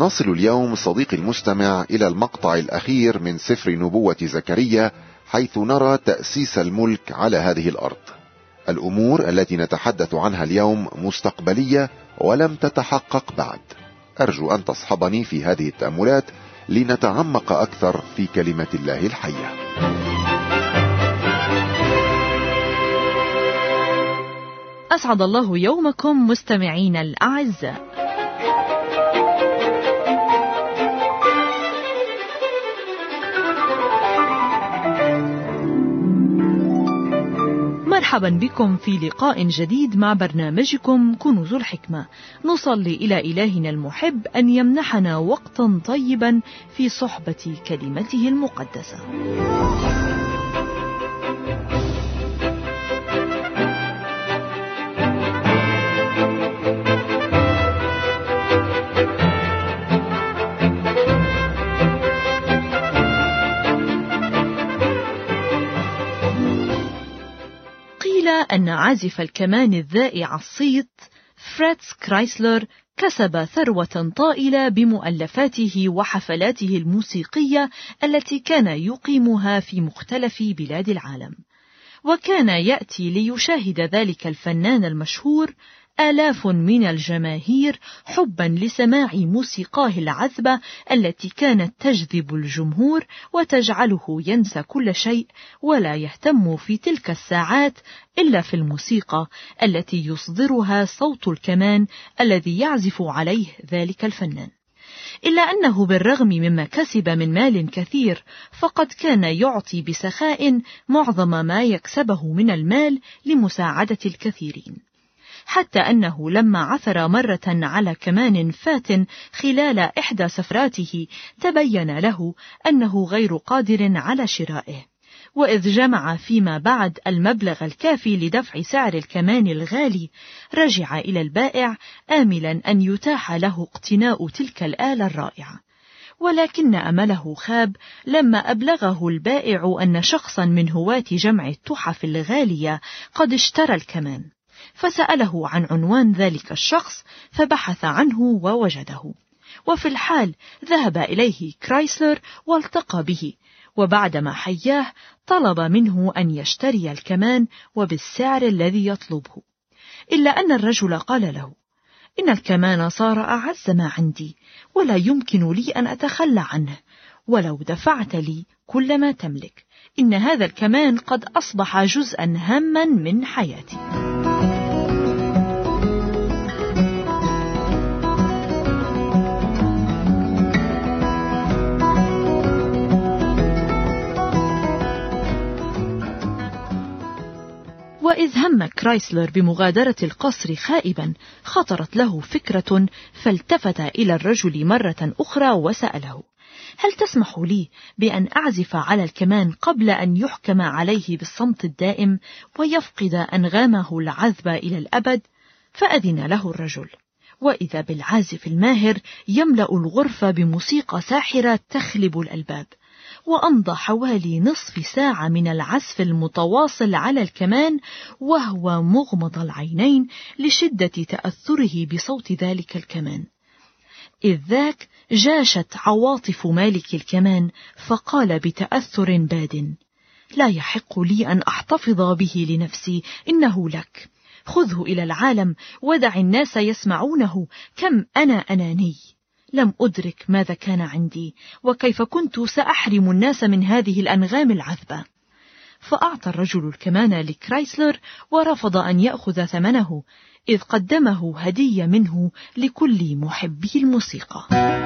نصل اليوم صديقي المستمع إلى المقطع الأخير من سفر نبوة زكريا، حيث نرى تأسيس الملك على هذه الأرض. الأمور التي نتحدث عنها اليوم مستقبلية ولم تتحقق بعد. أرجو أن تصحبني في هذه التأملات لنتعمق أكثر في كلمة الله الحية. أسعد الله يومكم مستمعين الأعزاء. مرحبا بكم في لقاء جديد مع برنامجكم كنوز الحكمة. نصلي إلى إلهنا المحب أن يمنحنا وقتا طيبا في صحبة كلمته المقدسة. أن عازف الكمان الذائع الصيت فريتز كرايسلر كسب ثروة طائلة بمؤلفاته وحفلاته الموسيقية التي كان يقيمها في مختلف بلاد العالم، وكان يأتي ليشاهد ذلك الفنان المشهور آلاف من الجماهير حبا لسماع موسيقاه العذبة التي كانت تجذب الجمهور وتجعله ينسى كل شيء ولا يهتم في تلك الساعات إلا في الموسيقى التي يصدرها صوت الكمان الذي يعزف عليه ذلك الفنان. إلا أنه بالرغم مما كسب من مال كثير فقد كان يعطي بسخاء معظم ما يكسبه من المال لمساعدة الكثيرين، حتى أنه لما عثر مرة على كمان فات خلال إحدى سفراته تبين له أنه غير قادر على شرائه، وإذ جمع فيما بعد المبلغ الكافي لدفع سعر الكمان الغالي رجع إلى البائع آملا أن يتاح له اقتناء تلك الآلة الرائعة. ولكن أمله خاب لما أبلغه البائع أن شخصا من هواة جمع التحف الغالية قد اشترى الكمان، فسأله عن عنوان ذلك الشخص فبحث عنه ووجده، وفي الحال ذهب إليه كرايسلر والتقى به، وبعدما حياه طلب منه أن يشتري الكمان وبالسعر الذي يطلبه. إلا أن الرجل قال له: إن الكمان صار أعز ما عندي ولا يمكن لي أن أتخلى عنه ولو دفعت لي كل ما تملك. إن هذا الكمان قد أصبح جزءا هاما من حياتي. وإذ هم كرايسلر بمغادرة القصر خائبا خطرت له فكرة، فالتفت إلى الرجل مرة أخرى وسأله: هل تسمح لي بأن أعزف على الكمان قبل أن يحكم عليه بالصمت الدائم ويفقد أنغامه العذبة إلى الأبد؟ فأذن له الرجل، وإذا بالعازف الماهر يملأ الغرفة بموسيقى ساحرة تخلب الألباب، وأمضى حوالي نصف ساعة من العزف المتواصل على الكمان وهو مغمض العينين لشدة تأثره بصوت ذلك الكمان. إذ ذاك جاشت عواطف مالك الكمان فقال بتأثر باد: لا يحق لي أن أحتفظ به لنفسي، إنه لك، خذه إلى العالم ودع الناس يسمعونه. كم أنا أناني، لم أدرك ماذا كان عندي وكيف كنت سأحرم الناس من هذه الأنغام العذبة. فأعطى الرجل الكمان لكرايسلر ورفض أن يأخذ ثمنه، إذ قدمه هدية منه لكل محبي الموسيقى.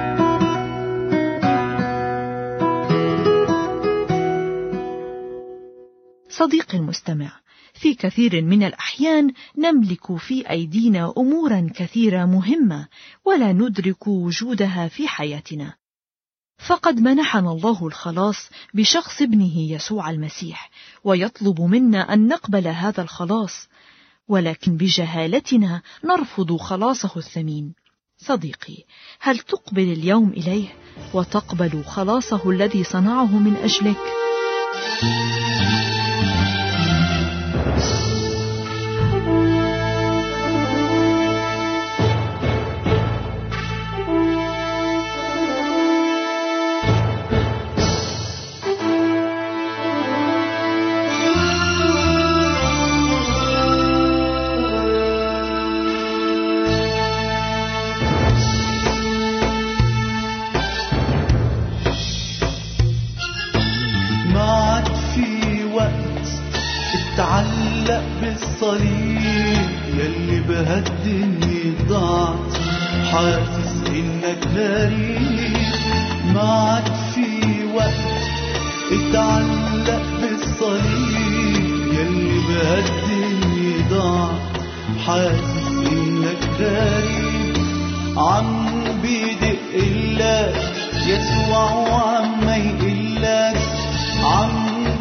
صديقي المستمع، في كثير من الأحيان نملك في أيدينا أمورا كثيرة مهمة ولا ندرك وجودها في حياتنا، فقد منحنا الله الخلاص بشخص ابنه يسوع المسيح، ويطلب منا أن نقبل هذا الخلاص، ولكن بجهالتنا نرفض خلاصه الثمين. صديقي، هل تقبل اليوم إليه وتقبل خلاصه الذي صنعه من أجلك؟ بهالدنيا ضاعت، حاسس انك غريب، معك في وقت اتعلق بالصليب. يلي بهالدنيا ضاعت، حاسس انك غريب، عم بيدقلك يسوع وعم يقلك، عم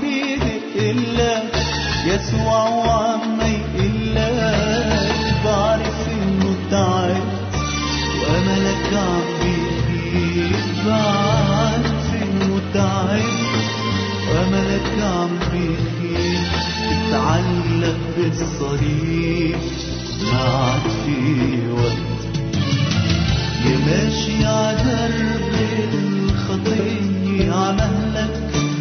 بيدقلك يسوع وعم يقلك. بعرف انه تعبت واملك عم بيخيب، بعرف انه تعبت واملك عم بيخيب، اتعلق بالصليب ما عاد في وقت. يا ماشي عدرب الخطية عمهلك،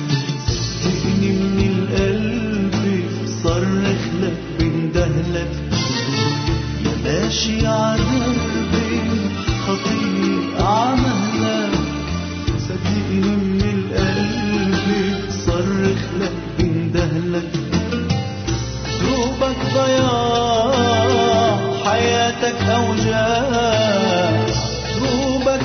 صدقني من القلب بصرخ لك بندهلك. يا ماشي عدرب الخطية عمهلك، صدقني من القلب بصرخ لك بندهلك. دروبك ضياع، حياتك أوجاع، دروبك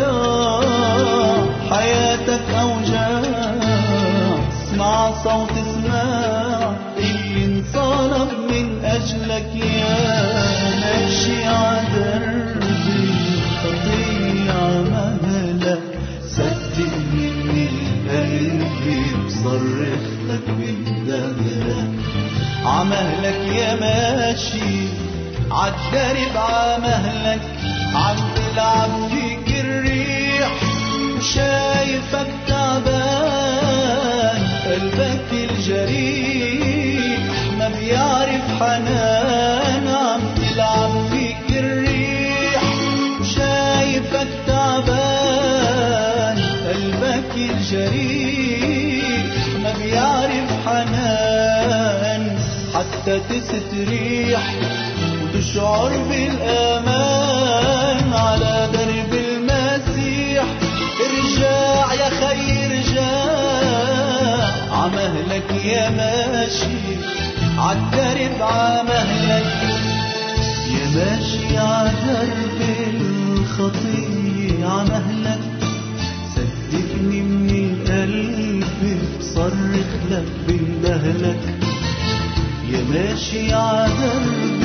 ضياع، حياتك أوجاع. اسمع صوت، اسمع اللي انصلب من أجلك. يا ماشي عدرب الخطية عمهلك، صدقني من القلب بصرخ لك بندهلك. عمهلك يا ماشي عالدرب عمهلك، عم تلعب فيك الريح وشايفك تعبان. قلبك الجريح ما بيعرف حنان، عم تلعب فيك الريح وشايفك تعبان. قلبك الجريح ما بيعرف حنان، حتى تستريح وتشعر بالأمان على درب المسيح. ارجع يا خي ارجع، عمهلك يا ماشي عالدرب عمهلك. يا ماشي عالدرب الخطية عمهلك، صدقني من القلب بصرخ لك بندهلك. يا ماشي عدرب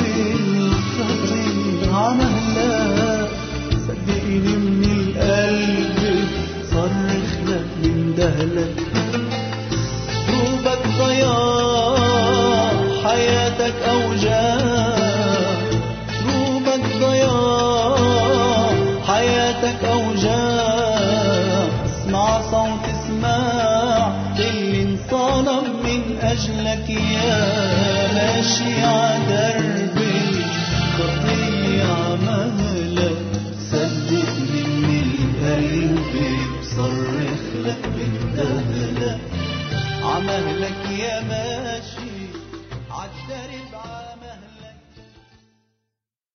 الخطية عمهلك، صدقني من القلب صرخ لك بندهلك. دروبك ضياع، حياتك أوجاع، دروبك ضياع، حياتك أوجاع. اسمع صوت، اسمع اللي انصلب من أجلك. يا ماشي